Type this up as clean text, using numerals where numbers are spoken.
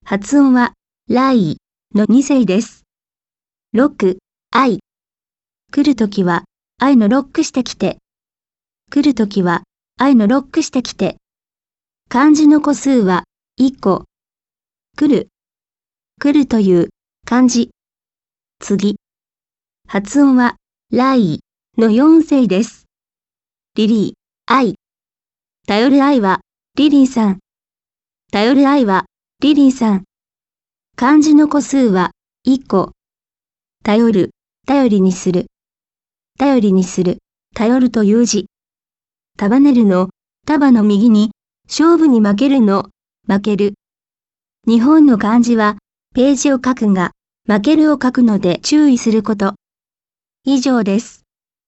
発音は、ライの2声です。ロック、愛。来るときは、愛のロックしてきて。来るときは、愛のロックしてきて。漢字の個数は、1個。来る。来るという、漢字。次。発音は、ライの4声です。リリー、愛。頼る愛は、リリーさん。頼る愛は、リリーさん。漢字の個数は、1個。頼る、頼りにする。頼りにする、頼るという字。束ねるの、束の右に、勝負に負けるの、負ける。日本の漢字は、ページを書くが、負けるを書くので注意すること。以上です。